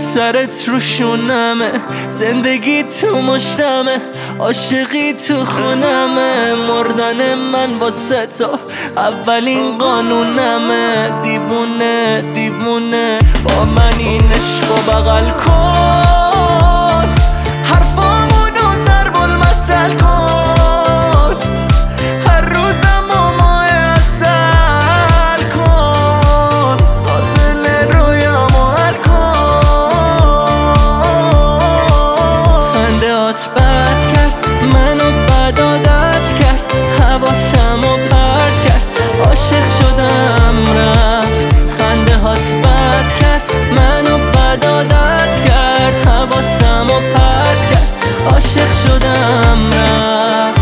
سرت روشونمه، زندگی تو مشتمه، عاشقی تو خونمه. مردن من واسه تو اولین قانونمه. دیوونه دیوونه با من این عشقو بغل کن، حرفامونو ضرب المثل کن، هر روزمو معسل کن، حاصل رویامو حل کن. خنده هات بد کرد منو، بد عادت کرد، حواسمو پرت کرد، عاشق شدم رفت. خنده هات بد کرد منو، بد عادت کرد، حواسمو پرت کرد، عاشق شدم رفت.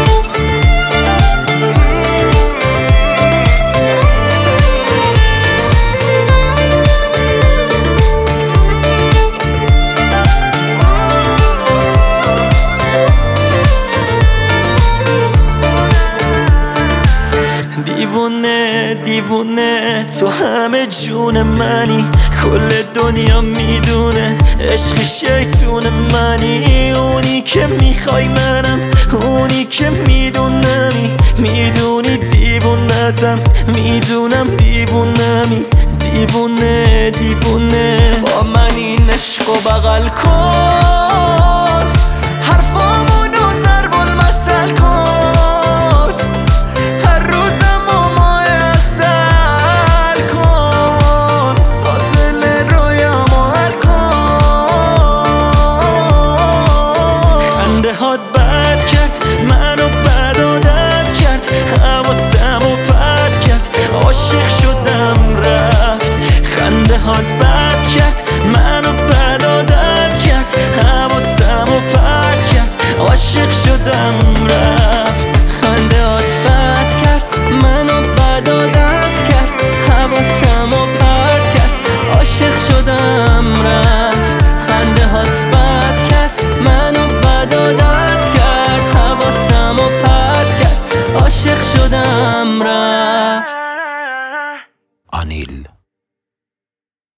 دیوونه دیوونه تو همه جون منی، کل دنیا میدونه عشق شیطون منی. اونی که میخوای منم، اونی که میدونمی، میدونی دیوونتم، میدونم دیوونمی. دیوونه دیوونه با من این عشقو بغل کن، حرفامونو ضرب المثل کن، هر روزمو معسل کن، حاصل رویامو حل کن. خنده هات بد کرد منو، بد عادت کرد، حواسمو پرت کرد، عاشق شد